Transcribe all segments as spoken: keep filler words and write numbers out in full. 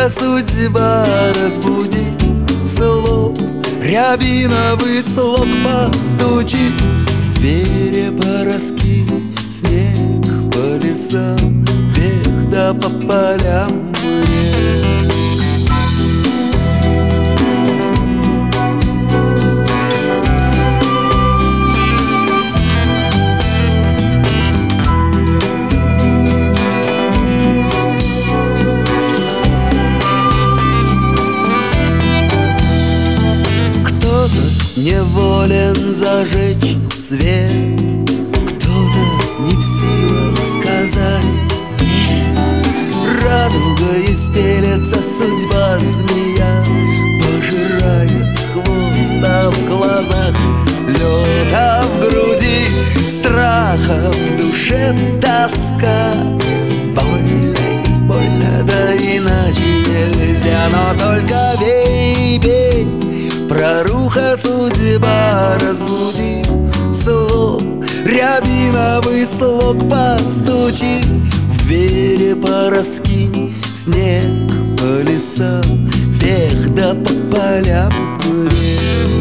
Проруха судьба разбуди, слов рябиновый слог постучи. В двери пороски, снег по лесам, вверх да по полям мне. Неволен зажечь свет, кто-то не в силах сказать нет. Радугой стелется судьба змея, пожирает хвост, а в глазах лед, а в груди страха, в душе тоска. Больно и больно, да иначе нельзя, но только бей, бей. Проруха судьба разбуди, слов рябиновый слог постучи. В двери пораскинь, снег по лесам, вверх да по полям мне.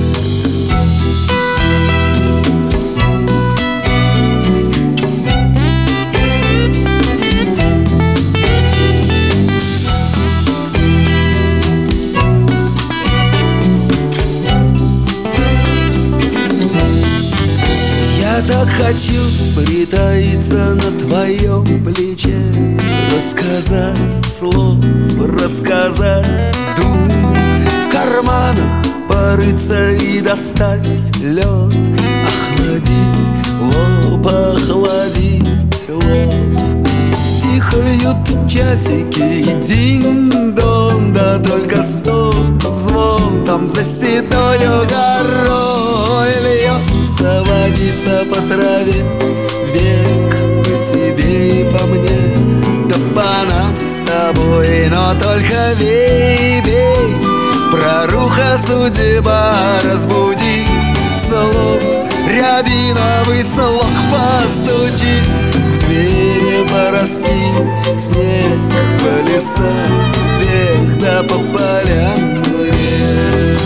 Я так хочу притаиться на твоем плече, рассказать слов, рассказать дум, в карманах порыться и достать лед, охладить лоб, охладить лоб. Тихают часики, динь-дон, да только стон, звон там за седою горой льется водица по траве. Век по тебе и по мне, да по нам с тобой, но только бей, бей. Проруха судьба разбуди, слов рябиновый слог постучи. В двери пороски, снег по лесам, вверх да по полям мне.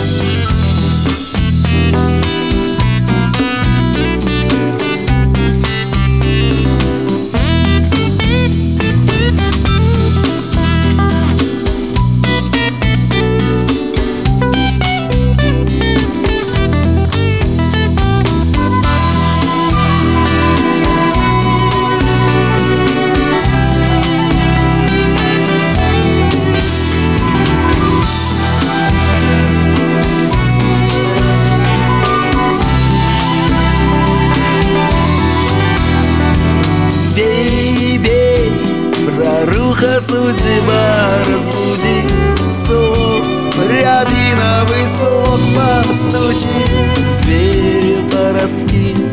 Проруха судьба разбуди, слов рябиновый слог постучи. В двери пороски,